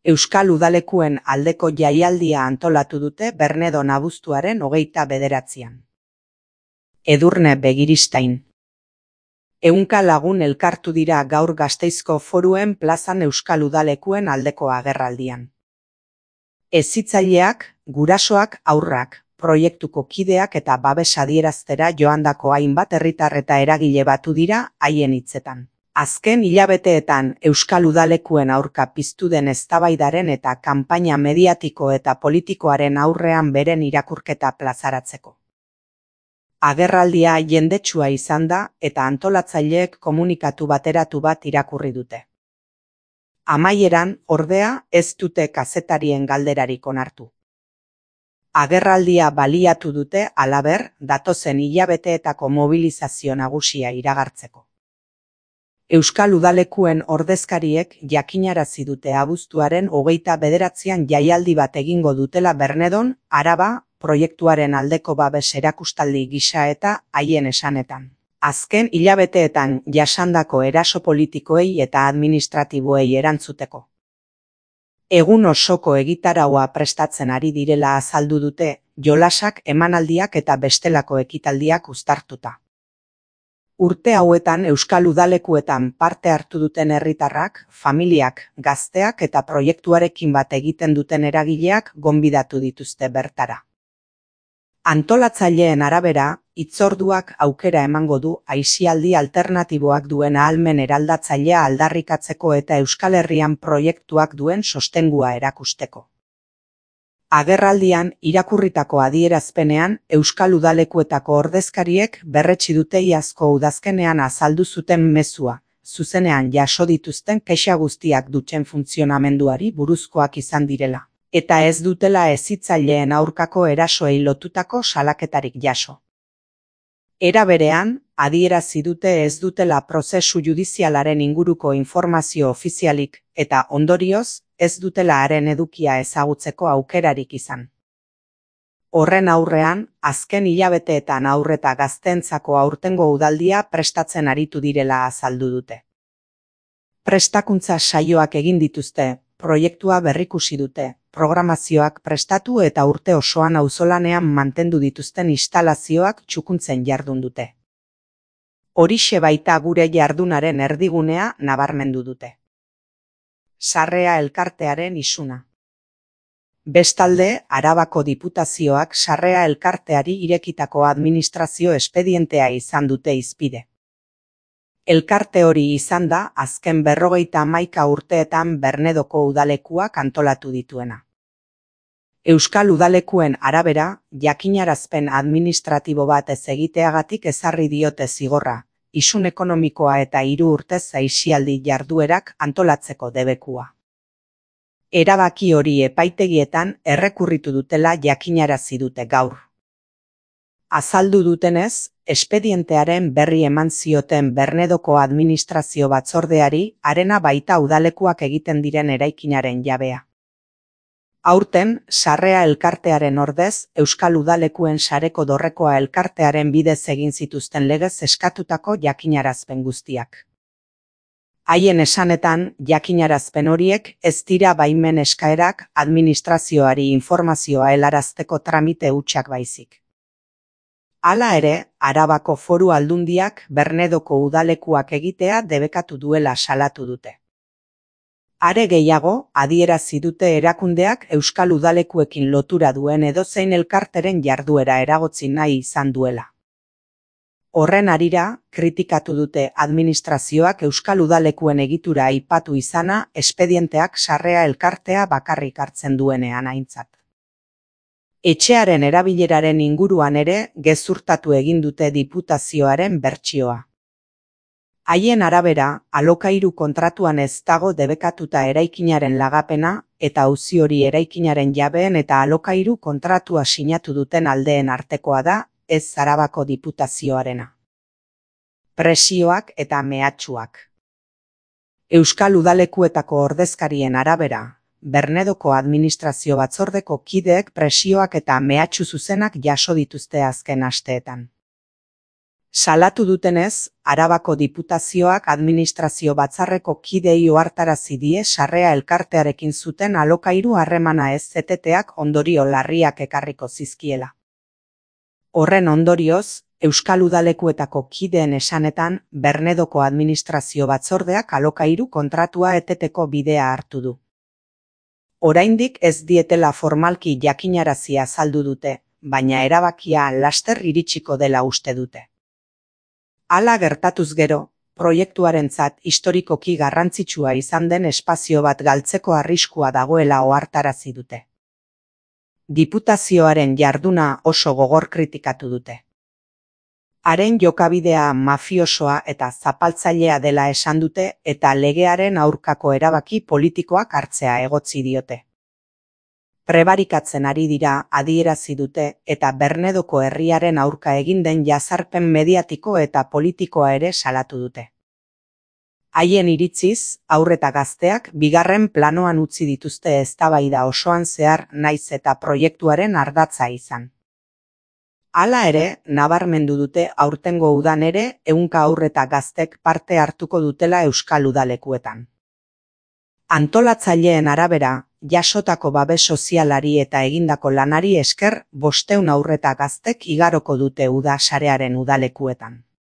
Euskal Udalekuen aldeko jaialdia antolatu dute Bernedon abuztuaren 29an. Edurne Begiristain. 100 lagun elkartu dira gaur Gasteizko Foruen plazan Euskal Udalekuen aldeko agerraldian. Hezitzaileak, gurasoak, haurrak, proiektuko kideak eta babes adieraztera joandako hainbat herritar eta eragile batu dira haien hitzetan. Azken hilabeteetan Euskal Udalekuen aurka piztu den eztabaidaren eta kanpaina mediatiko eta politikoaren aurrean beren irakurketa plazaratzeko. Agerraldia jendetsua izan da eta antolatzaileek komunikatu bateratu bat irakurri dute. Amaieran, ordea, ez dute kazetarien galderarik onartu. Agerraldia baliatu dute halaber datozen hilabeteetako mobilizazio nagusia iragartzeko. Euskal Udalekuen ordezkariek jakinarazi dute abuztuaren 29an jaialdi bat egingo dutela Bernedon, Araba, proiektuaren aldeko babes erakustaldi gisa eta haien esanetan. Azken hilabeteetan jasandako eraso politikoei eta administratiboei erantzuteko. Egun osoko egitaraua prestatzen ari direla azaldu dute, jolasak, emanaldiak eta bestelako ekitaldiak uztartuta. Urte hauetan Euskal Udalekuetan parte hartu duten herritarrak, familiak, gazteak eta proiektuarekin bat egiten duten eragileak gonbidatu dituzte bertara. Antolatzaileen arabera, hitzorduak aukera emango du aisialdi alternatiboak duen ahalmen eraldatzailea aldarrikatzeko eta Euskal Herrian proiektuak duen sostengua erakusteko. Agerraldian irakurritako adierazpenean Euskal Udalekuetako ordezkariek berretsi dute iazko udazkenean azaldu zuten mezua, zuzenean jaso dituzten kexa guztiak duten funtzionamenduari buruzkoak izan direla, eta ez dutela hezitzaileen aurkako erasoei lotutako salaketarik jaso. Era berean, adierazi dute ez dutela prozesu judizialaren inguruko informazio ofizialik eta ondorioz, ez dutela haren edukia ezagutzeko aukerarik izan. Horren aurrean, azken hilabeteetan haur eta gazteentzako aurtengo udaldia prestatzen aritu direla azaldu dute. Prestakuntza saioak egin dituzte, proiektua berrikusi dute, programazioak prestatu eta urte osoan auzolanean mantendu dituzten instalazioak txukuntzen jardun dute. Horixe baita gure jardunaren erdigunea nabarmendu dute. Sarrea elkartearen isuna. Bestalde, Arabako Diputazioak Sarrea elkarteari irekitako administrazio espedientea izan dute hizpide. Elkarte hori izan da azken 51 urteetan Bernedoko udalekuak antolatu dituena. Euskal Udalekuen arabera, jakinarazpen administratibo bat ez egiteagatik ezarri diote zigorra, isun ekonomikoa eta 3 urtez aisialdi jarduerak antolatzeko debekua. Erabaki hori epaitegietan errekurritu dutela jakinarazi dute gaur. Azaldu dutenez, espedientearen berri eman zioten Bernedoko administrazio batzordeari harena baita udalekuak egiten diren eraikinaren jabea. Aurten, Sarrea elkartearen ordez, Euskal Udalekuen sareko dorrekoa elkartearen bidez egin zituzten legez eskatutako jakinarazpen guztiak. Haien esanetan, jakinarazpen horiek ez dira baimen eskaerak administrazioari informazioa helarazteko tramite hutsak baizik. Hala ere, Arabako Foru Aldundiak Bernedoko udalekuak egitea debekatu duela salatu dute. Are gehiago, adierazi dute erakundeak Euskal Udalekuekin lotura duen edozein elkarteren jarduera eragotzi nahi izan duela. Horren harira, kritikatu dute administrazioak Euskal Udalekuen egitura aipatu izana espedienteak Sarrea elkartea bakarrik hartzen duenean aintzat. Etxearen erabileraren inguruan ere gezurtatu egin dute Diputazioaren bertsioa. Haien arabera, alokairu kontratuan ez dago debekatuta eraikinaren lagapena eta auzi hori eraikinaren jabeen eta alokairu kontratua sinatu duten aldeen artekoa da, ez Arabako Diputazioarena. Presioak eta mehatxuak. Euskal Udalekuetako ordezkarien arabera, Bernedoko administrazio batzordeko kideek presioak eta mehatxu zuzenak jaso dituzte azken asteetan. Salatu dutenez, Arabako Diputazioak administrazio batzarreko kidei ohartarazi die Sarrea elkartearekin zuten alokairu harremana ez eteteak ondorio larriak ekarriko zizkiela. Horren ondorioz, Euskal Udalekuetako kideen esanetan, Bernedoko administrazio batzordeak alokairu kontratua eteteko bidea hartu du. Oraindik ez dietela formalki jakinarazi azaldu dute, baina erabakia laster iritsiko dela uste dute. Hala gertatuz gero, proiektuarentzat historikoki garrantzitsua izan den espazio bat galtzeko arriskua dagoela ohartarazi dute. Diputazioaren jarduna oso gogor kritikatu dute. Haren jokabidea mafiosoa eta zapaltzailea dela esan dute eta legearen aurkako erabaki politikoak hartzea egotzi diote. Prebarikatzen ari dira adierazi dute eta Bernedoko herriaren aurka egin den jazarpen mediatiko eta politikoa ere salatu dute. Haien iritziz, haur eta gazteak bigarren planoan utzi dituzte eztabaida osoan zehar naiz eta proiektuaren ardatza izan. Hala ere, nabarmendu dute aurtengo udan ere 100 haur eta gaztek parte hartuko dutela Euskal Udalekuetan. Antolatzaileen arabera, jasotako babes sozialari eta egindako lanari esker 500 haur eta gaztek igaroko dute uda sarearen udalekuetan.